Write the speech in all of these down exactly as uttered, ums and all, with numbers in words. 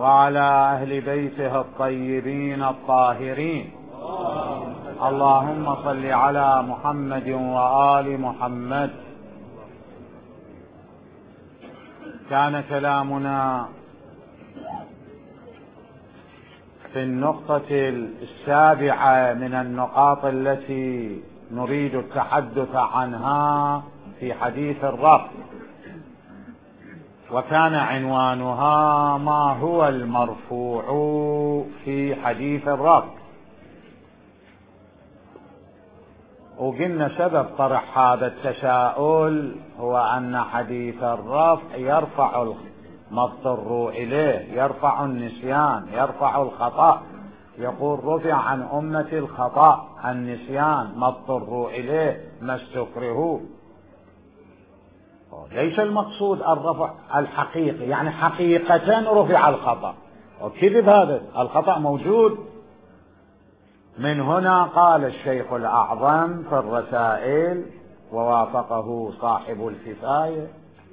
وعلى أهل بيته الطيبين الطاهرين. اللهم صل على محمد وآل محمد. كان كلامنا في النقطة السابعة من النقاط التي نريد التحدث عنها في حديث الرفع، وكان عنوانها ما هو المرفوع في حديث الرفع. وقلنا سبب طرح هذا التساؤل هو أن حديث الرفع يرفع ما اضطروا إليه، يرفع النسيان، يرفع الخطأ. يقول رفع عن أمة الخطأ، النسيان، ما اضطروا إليه، ما استكرهوا. ليس المقصود الرفع الحقيقي، يعني حقيقة رفع الخطأ، وكذب هذا، الخطأ موجود. من هنا قال الشيخ الأعظم في الرسائل، ووافقه صاحب الكفاية،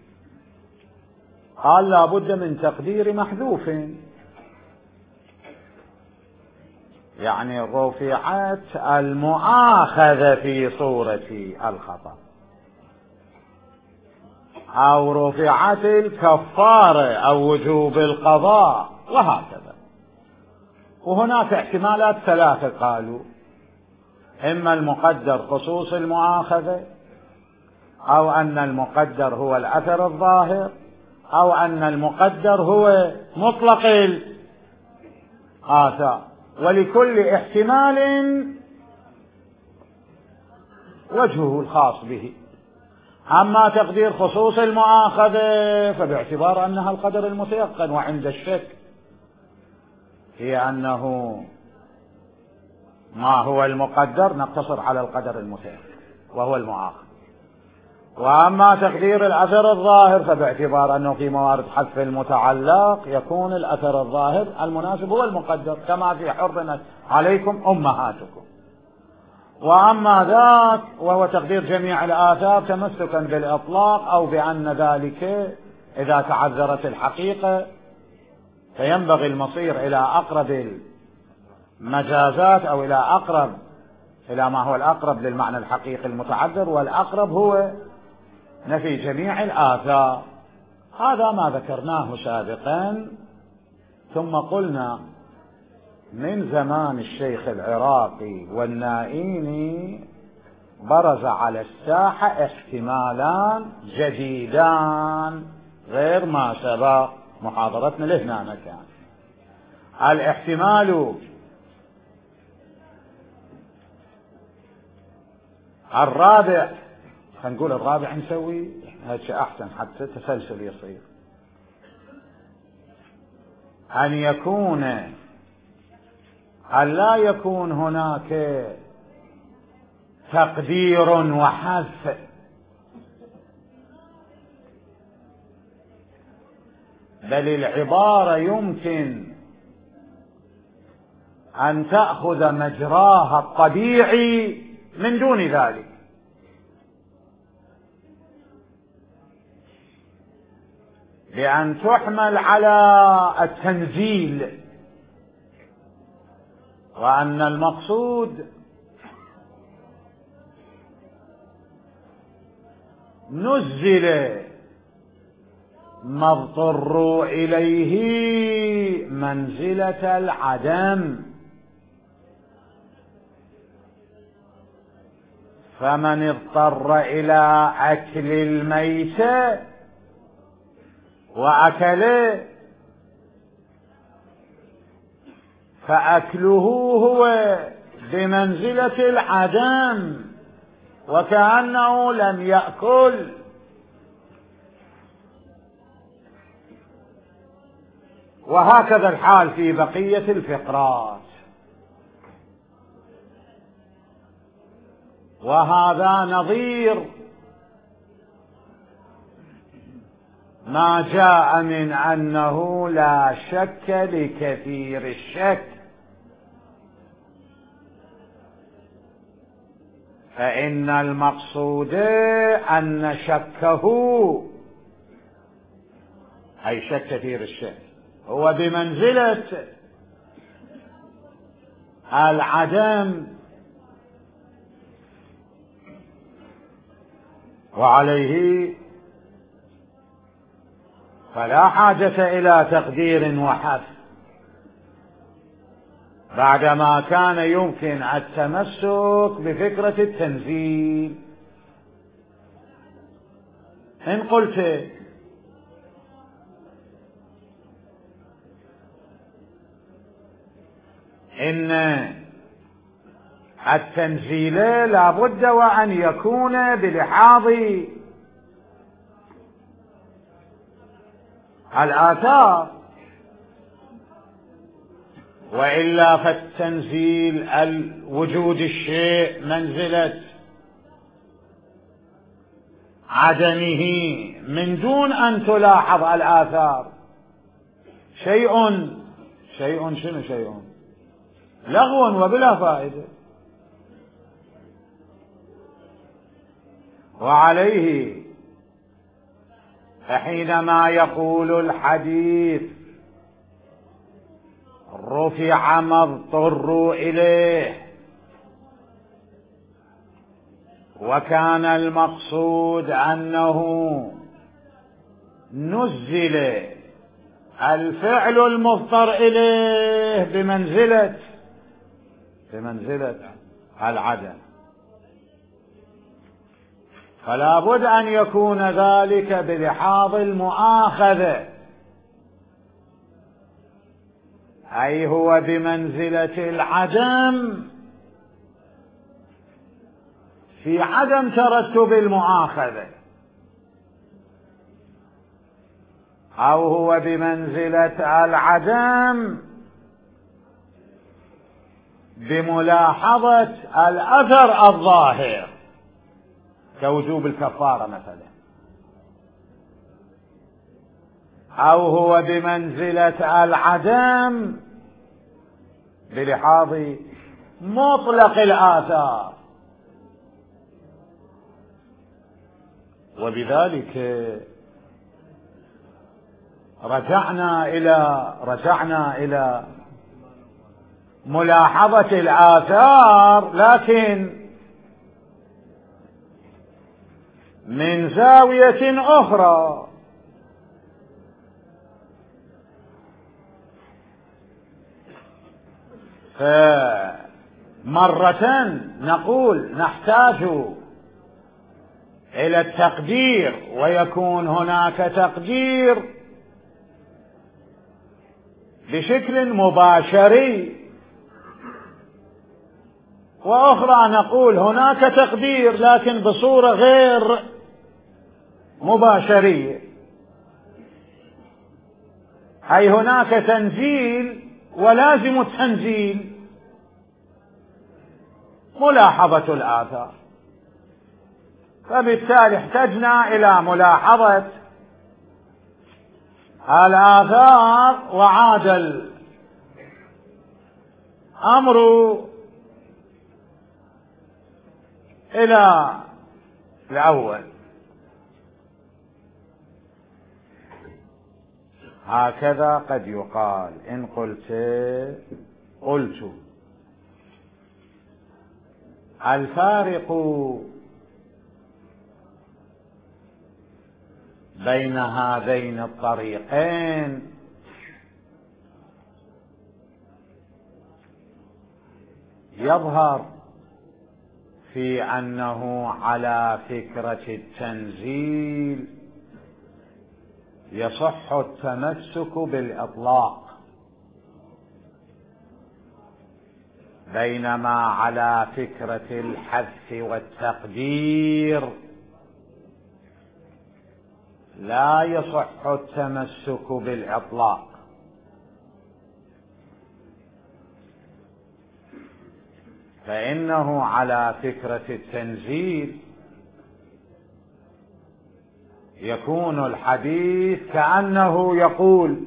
قال لا بد من تقدير محذوف، يعني رفعت المؤاخذة في صورة الخطأ، أو رفعت الكفارة أو وجوب القضاء، وهكذا. وهناك احتمالات ثلاثة قالوا: إما المقدر خصوص المؤاخذة، أو أن المقدر هو الأثر الظاهر، أو أن المقدر هو مطلق الآثار. ولكل احتمال وجهه الخاص به. أما تقدير خصوص المؤاخذة فباعتبار أنها القدر المتيقن، وعند الشك هي أنه ما هو المقدر نقتصر على القدر المتيقن وهو المؤاخذ. وأما تقدير الأثر الظاهر فباعتبار أنه في موارد حذف المتعلق يكون الأثر الظاهر المناسب هو المقدر، كما في حرمت عليكم أمهاتكم. وأما ذاك وهو تقدير جميع الآثار تمسكا بالإطلاق، أو بأن ذلك إذا تعذرت الحقيقة فينبغي المصير إلى أقرب المجازات، أو إلى أقرب إلى ما هو الأقرب للمعنى الحقيقي المتعذر، والأقرب هو نفي جميع الآثار. هذا ما ذكرناه سابقا. ثم قلنا من زمان الشيخ العراقي والنائيني برز على الساحة احتمالان جديدان غير ما سبق محاضرتنا لهنا مكان. الاحتمال الرابع، خلينا نقول الرابع، نسوي هذا شيء أحسن حتى تسلسل يصير، أن يكون أن لا يكون هناك تقدير وحذف، بل العبارة يمكن أن تأخذ مجراها الطبيعي من دون ذلك. بأن تحمل على التنزيل، وأن المقصود نزل ما اضطروا إليه منزلة العدم، فمن اضطر إلى أكل الميتة وأكله فأكله هو بمنزلة العدم، وكأنه لم يأكل. وهكذا الحال في بقية الفقرات. وهذا نظير ما جاء من أنه لا شك لكثير الشك، فإن المقصود أن شكه أي شك كثير الشك هو بمنزلة العدم، وعليه فلا حاجة إلى تقدير وحث بعدما كان يمكن التمسك بفكرة التنزيل. إن قلت إن التنزيل لا بد وأن يكون بلحاظ الآثار، وإلا فالتنزيل الوجود الشيء منزلة عدمه من دون أن تلاحظ الآثار. شيء شيء شنو شيء لغو وبلا فائدة. وعليه فحينما يقول الحديث رفع ما اضطروا إليه، وكان المقصود أنه نزل الفعل المضطر إليه بمنزلة بمنزلة العدم، فلا بد أن يكون ذلك بلحاظ المؤاخذة، أي هو بمنزلة العدم في عدم ترتب المؤاخذة، أو هو بمنزلة العدم بملاحظة الأثر الظاهر كوجوب الكفارة مثلا، أو هو بمنزلة العدم بلحاظ مطلق الآثار. وبذلك رجعنا إلى رجعنا إلى ملاحظة الآثار، لكن من زاوية أخرى. فمرة نقول نحتاج إلى التقدير، ويكون هناك تقدير بشكل مباشري، وأخرى نقول هناك تقدير لكن بصورة غير مباشرية، أي هناك تنزيل ولازم التنزيل ملاحظة الآثار، فبالتالي احتجنا إلى ملاحظة الآثار، وعاد الأمر إلى الأول. هكذا قد يقال إن قلت قلت الفارق بين هذين الطريقين يظهر في أنه على فكرة التنزيل يصح التمسك بالإطلاق، بينما على فكرة الحذف والتقدير لا يصح التمسك بالإطلاق. فإنه على فكرة التنزيل يكون الحديث كأنه يقول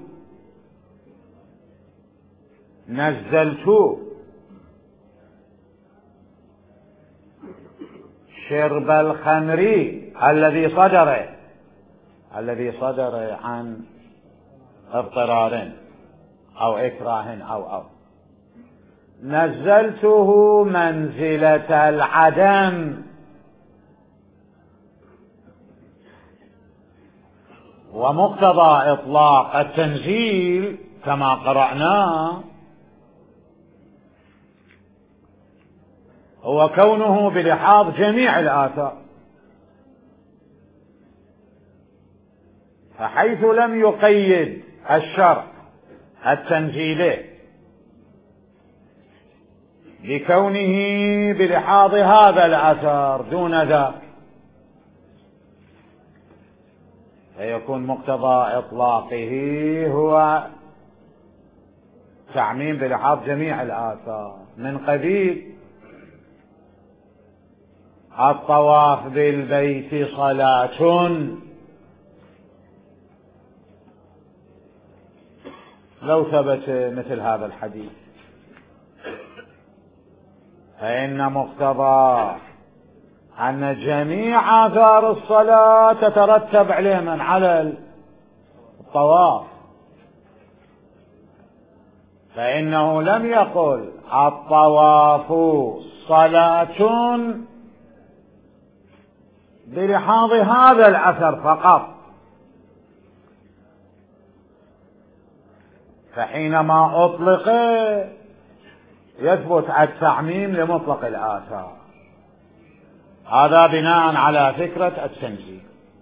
نزلت شرب الخمر الذي صدر الذي صدر عن اضطرار، أو إكراه أو أو نزلته منزلة العدم، ومقتضى إطلاق التنزيل كما قرأناه هو كونه بلحاظ جميع الآثار، فحيث لم يقيد الشرع التنزيلي بكونه بلحاظ هذا الأثر دون ذاك، فيكون مقتضى إطلاقه هو تعميم بلحاظ جميع الآثار، من قبيل الطواف بالبيت صلاة، لو ثبت مثل هذا الحديث فإن مقتضى أن جميع آثار الصلاة تترتب عليه من على الطواف، فإنه لم يقل الطواف صلاة بلحاظ هذا الأثر فقط، فحينما أطلق يثبت التعميم لمطلق الآثار، هذا بناء على فكرة التنزيل.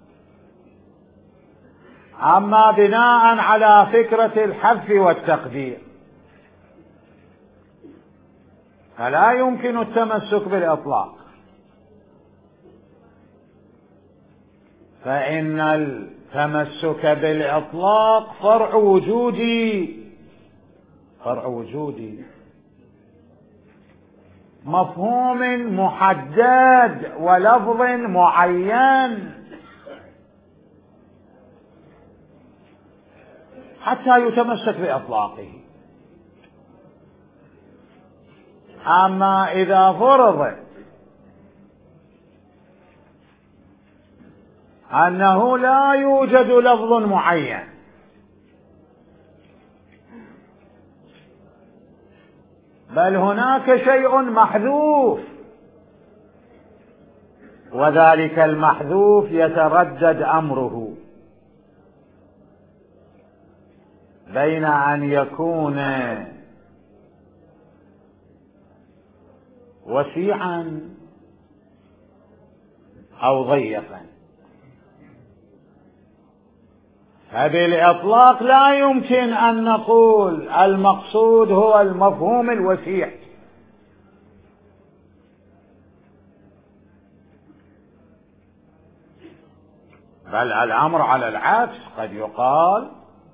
أما بناء على فكرة الحذف والتقدير فلا يمكن التمسك بالإطلاق، فإن التمسك بالإطلاق فرع وجودي، فرع وجودي مفهوم محدد ولفظ معين حتى يتمسك بإطلاقه. أما إذا فرض أنه لا يوجد لفظ معين بل هناك شيء محذوف، وذلك المحذوف يتردد أمره بين أن يكون وسيعا أو ضيقا، فبالإطلاق لا يمكن أن نقول المقصود هو المفهوم الوسيع، بل الأمر على العكس، قد يقال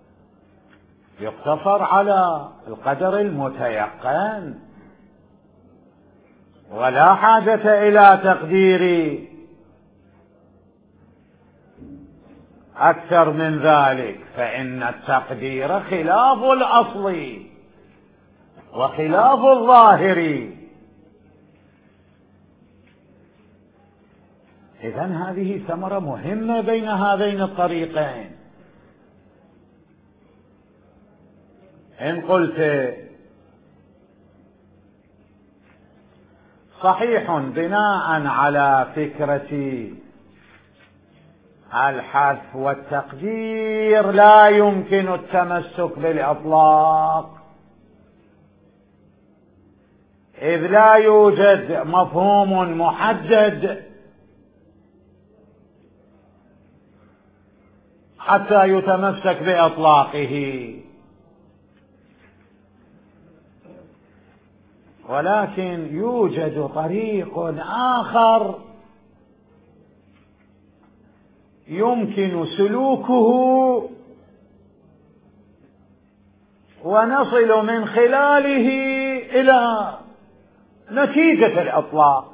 يقتصر على القدر المتيقن ولا حاجة إلى تقدير أكثر من ذلك، فإن التقدير خلاف الأصل وخلاف الظاهر. إذن هذه ثمرة مهمة بين هذين الطريقين. إن قلت صحيح بناء على فكرة الحذف والتقدير لا يمكن التمسك بالإطلاق، إذ لا يوجد مفهوم محدد حتى يتمسك بإطلاقه، ولكن يوجد طريق آخر يمكن سلوكه ونصل من خلاله إلى نتيجة الإطلاق،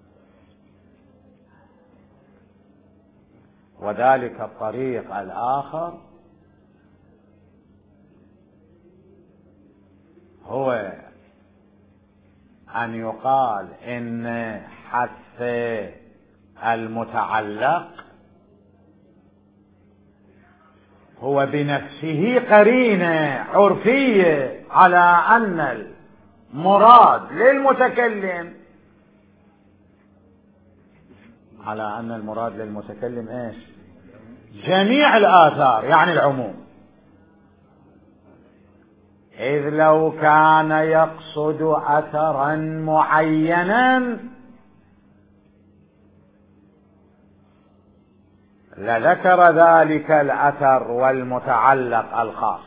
وذلك الطريق الآخر هو أن يقال إن حذف المتعلق هو بنفسه قرينة عرفية على أن المراد للمتكلم على أن المراد للمتكلم إيش؟ جميع الآثار، يعني العموم. إذ لو كان يقصد أثرا معينا لذكر ذلك الأثر والمتعلق الخاص،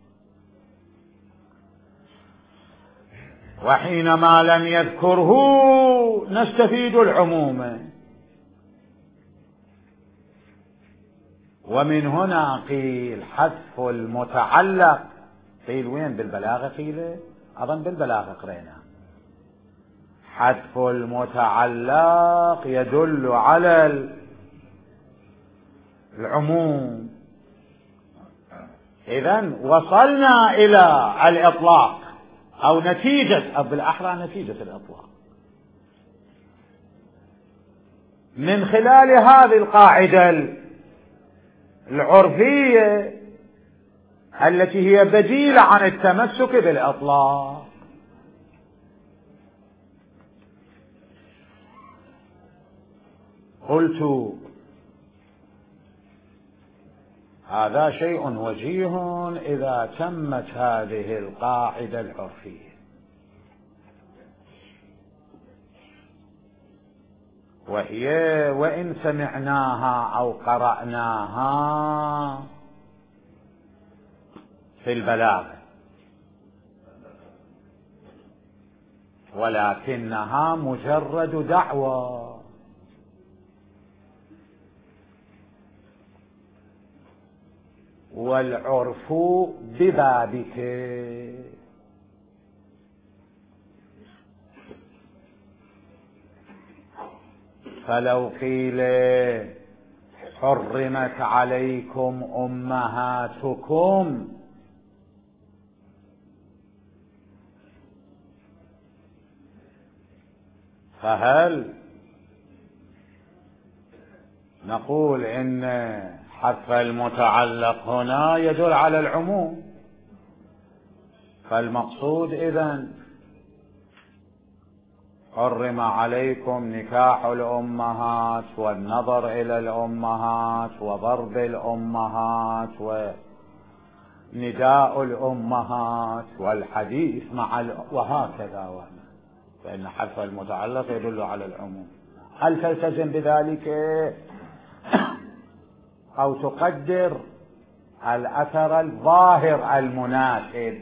وحينما لم يذكره نستفيد العموم. ومن هنا قيل حذف المتعلق. قيل وين؟ بالبلاغة قيل، أظن بالبلاغة قرينا حذف المتعلق يدل على العموم. إذن وصلنا إلى الإطلاق أو نتيجة، أو بالأحرى نتيجة الإطلاق، من خلال هذه القاعدة العرفية التي هي بديلة عن التمسك بالإطلاق. قلت هذا شيء وجيه إذا تمت هذه القاعدة العرفية، وهي وإن سمعناها أو قرأناها في البلاغة ولكنها مجرد دعوة، والعرف ببابك. فلو قيل حرمت عليكم أمهاتكم فهل نقول إن حذف المتعلق هنا يدل على العموم؟ فالمقصود إذن حرم عليكم نكاح الأمهات والنظر إلى الأمهات وضرب الأمهات ونداء الأمهات والحديث مع ال... وهكذا، فإن حذف المتعلق يدل على العموم. هل تلتزم بذلك أو تقدر الأثر الظاهر المناسب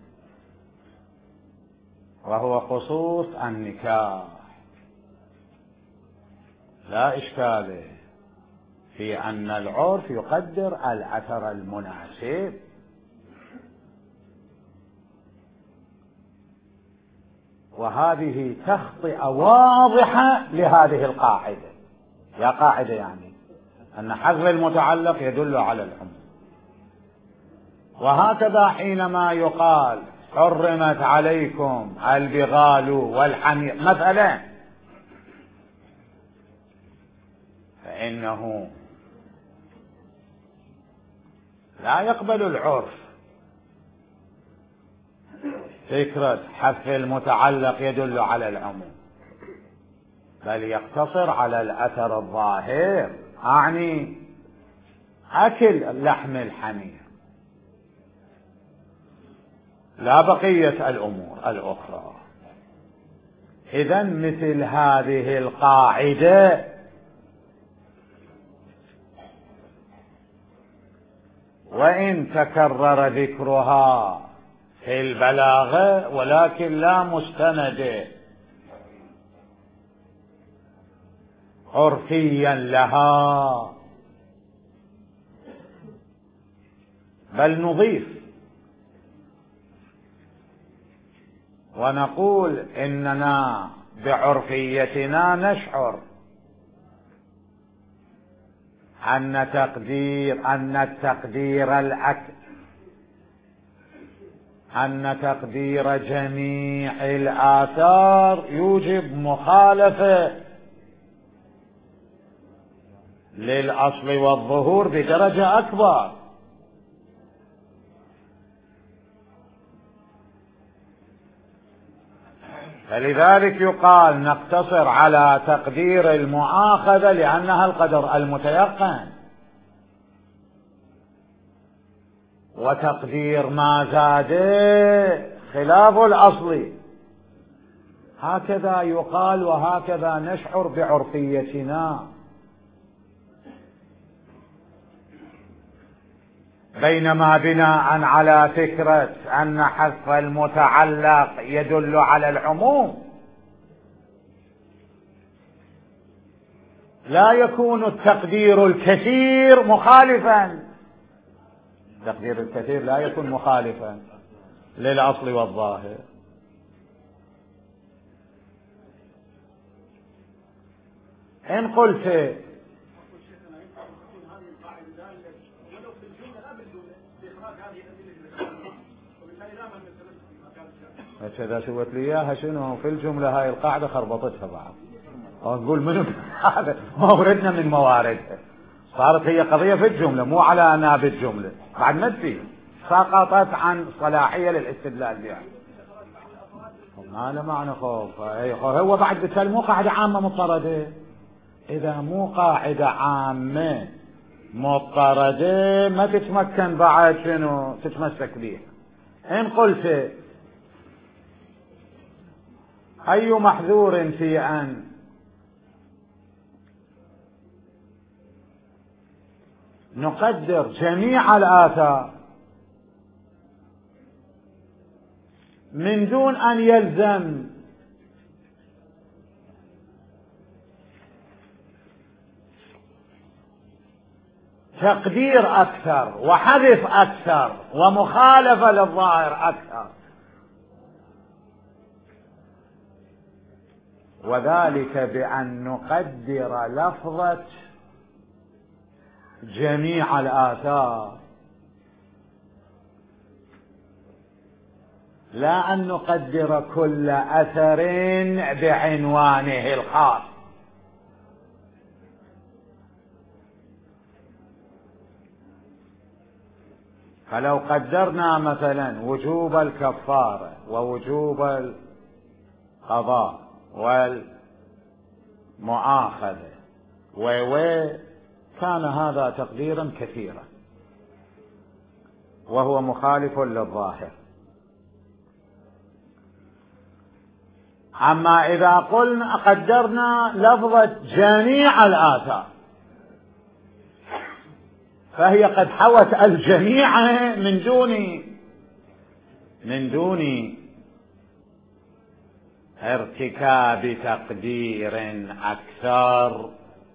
وهو خصوص النكاح؟ لا إشكال في أن العرف يقدر الأثر المناسب، وهذه تخطئة واضحة لهذه القاعدة. يا قاعدة يعني أن حذف المتعلق يدل على العموم. وهكذا حينما يقال حرمت عليكم البغال والحمير مثلا، فإنه لا يقبل العرف فكرة حذف المتعلق يدل على العموم، بل يقتصر على الأثر الظاهر، أعني أكل لحم الحمير، لا بقية الأمور الأخرى. إذن مثل هذه القاعدة وإن تكرر ذكرها في البلاغة ولكن لا مستند عرفيا لها، بل نضيف ونقول إننا بعرفيتنا نشعر أن تقدير أن التقدير الأكثر أن تقدير جميع الآثار يوجب مخالفة للأصل والظهور بدرجة أكبر، فلذلك يقال نقتصر على تقدير المؤاخذة لأنها القدر المتيقن، وتقدير ما زاد خلاف الأصل. هكذا يقال وهكذا نشعر بعرفيتنا. بينما بناء على فكرة أن حذف المتعلق يدل على العموم لا يكون التقدير الكثير مخالفا، التقدير الكثير لا يكون مخالفا للأصل والظاهر. إن قلت إذا سوت لي إياها شنو في الجملة هاي القاعدة خربطتها بعض، أقول منو هذا ما وردنا من مواردها، صارت هي قضية في الجملة مو على أنها بالجملة، بعد ما تفي سقطت عن صلاحية للاستدلال بها. ما له معنى خوف، هو بعد بالتالي مو قاعدة عامة مضطردة. إذا مو قاعدة عامة مضطردة ما تتمكن بعد شنو تتمسك بها. إن قلت أي محذور في أن نقدر جميع الآثار من دون أن يلزم تقدير أكثر وحذف أكثر ومخالفة للظاهر أكثر، وذلك بأن نقدر لفظة جميع الآثار لا أن نقدر كل أثر بعنوانه الخاص. فلو قدرنا مثلا وجوب الكفارة ووجوب القضاء والمؤاخذة و كان هذا تقديرا كثيرا وهو مخالف للظاهر. أما إذا قلنا قدرنا لفظة جميع الآثار فهي قد حوت الجميع من دون من دون ارتكاب تقدير أكثر،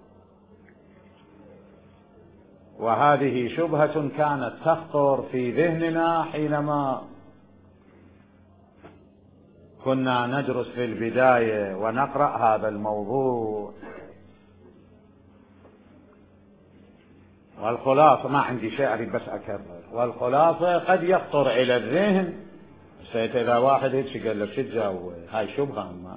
وهذه شبهة كانت تخطر في ذهننا حينما كنا ندرس في البداية ونقرأ هذا الموضوع. والخلاصة ما عندي شيء أريد بس أكرر، والخلاصة قد يخطر إلى الذهن سيت إذا واحد هيك قال له شو تجاوب هاي شبهة، ما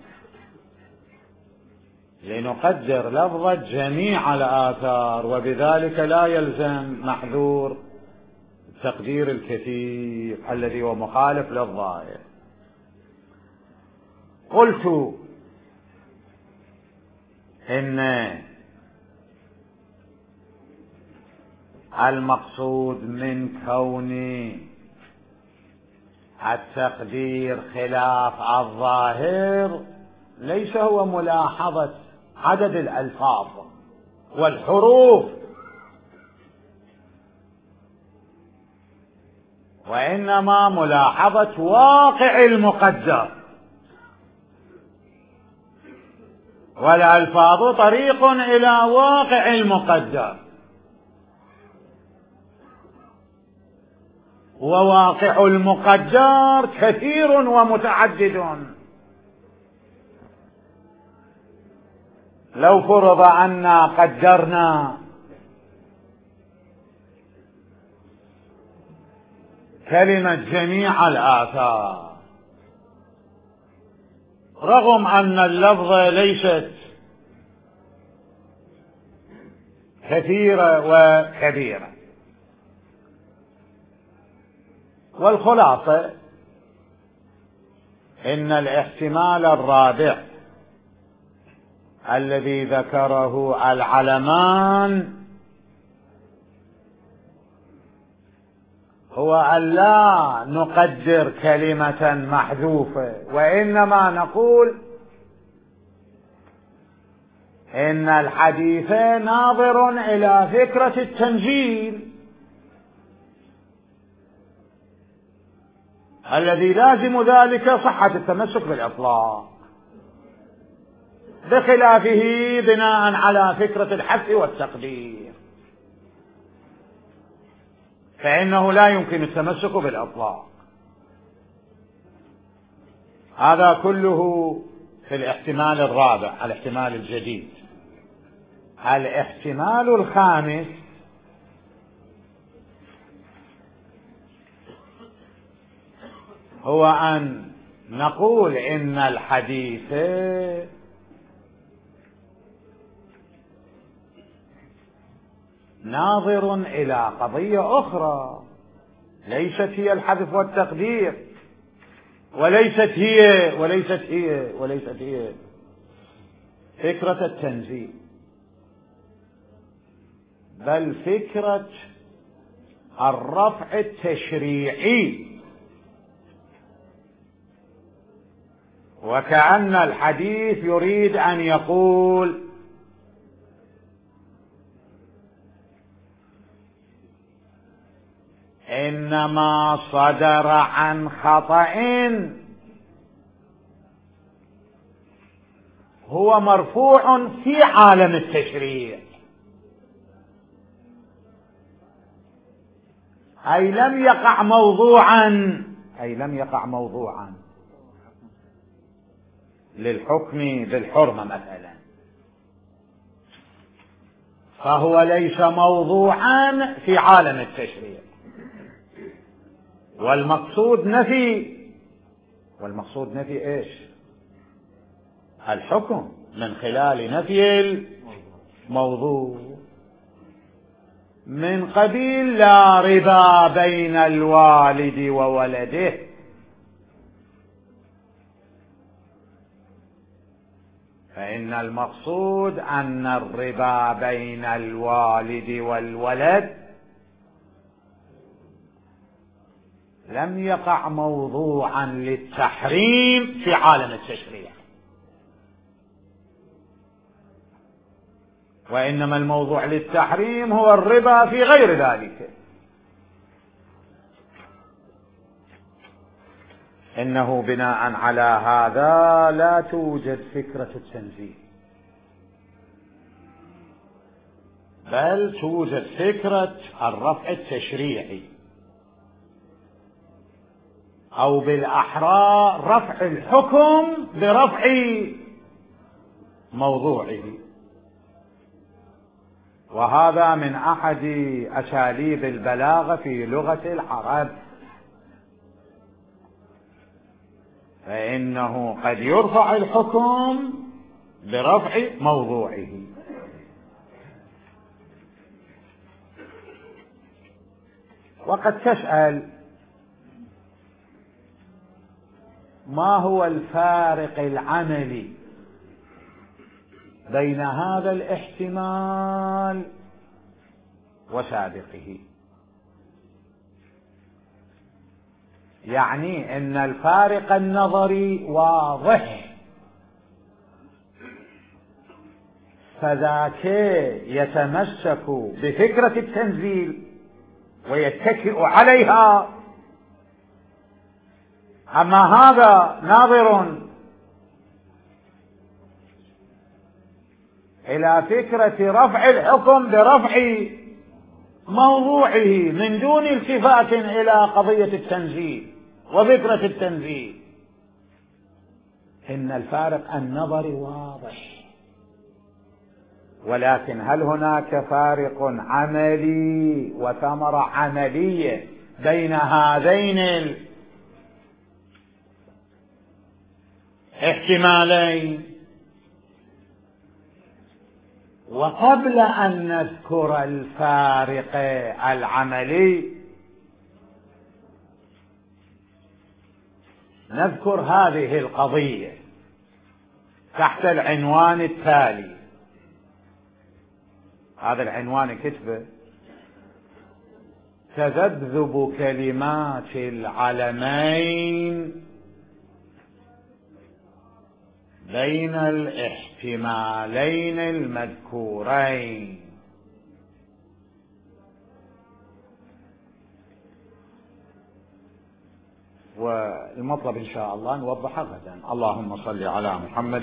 لنقدر لفظة جميع الآثار وبذلك لا يلزم محذور التقدير الكثير الذي هو مخالف للظاهر. قلت إن المقصود من كون التقدير خلاف الظاهر ليس هو ملاحظة عدد الألفاظ والحروف، وإنما ملاحظة واقع المقدر، والألفاظ طريق إلى واقع المقدر، وواقع المقدر كثير ومتعدد. لو فرض أننا قدرنا كلمة جميع الآثار رغم أن اللفظة ليست كثيرة وكبيرة، والخلاصة إن الاحتمال الرابع الذي ذكره العلمان هو أن لا نقدر كلمة محذوفة، وإنما نقول إن الحديث ناظر إلى فكرة التنزيل الذي لازم ذلك صحة التمسك بالإطلاق، بخلافه بناء على فكرة الحث والتقدير فإنه لا يمكن التمسك بالإطلاق. هذا كله في الاحتمال الرابع، الاحتمال الجديد. الاحتمال الخامس هو أن نقول إن الحديث ناظر إلى قضية أخرى ليست هي الحذف والتقدير، وليست هي وليست هي وليست هي فكرة التنزيل، بل فكرة الرفع التشريعي. وكأن الحديث يريد أن يقول إنما صدر عن خطأ هو مرفوع في عالم التشريع، أي لم يقع موضوعا أي لم يقع موضوعا للحكم بالحرمة مثلا، فهو ليس موضوعا في عالم التشريع، والمقصود نفي والمقصود نفي ايش؟ الحكم من خلال نفي الموضوع، من قبيل لا ربا بين الوالد وولده، فإن المقصود أن الربا بين الوالد والولد لم يقع موضوعا للتحريم في عالم التشريع، وإنما الموضوع للتحريم هو الربا في غير ذلك. إنه بناء على هذا لا توجد فكرة التنزيل، بل توجد فكرة الرفع التشريعي، أو بالأحرى رفع الحكم برفع موضوعه. وهذا من أحد أساليب البلاغة في لغة العرب، فإنه قد يرفع الحكم برفع موضوعه. وقد تسأل ما هو الفارق العملي بين هذا الاحتمال وسابقه؟ يعني ان الفارق النظري واضح، فذاك يتمسك بفكرة التنزيل ويتكئ عليها، أما هذا ناظر إلى فكرة رفع الحكم برفع موضوعه من دون التفات إلى قضية التنزيل وفكرة التنزيل. إن الفارق النظري واضح، ولكن هل هناك فارق عملي وثمرة عملية بين هذين الاحتمالين؟ وقبل أن نذكر الفارق العملي نذكر هذه القضية تحت العنوان التالي. هذا العنوان كتبه: تذبذب كلمات العلمين بين الاحتمالين المذكورين. والمطلب إن شاء الله نوضحه غدا. اللهم صل على محمد.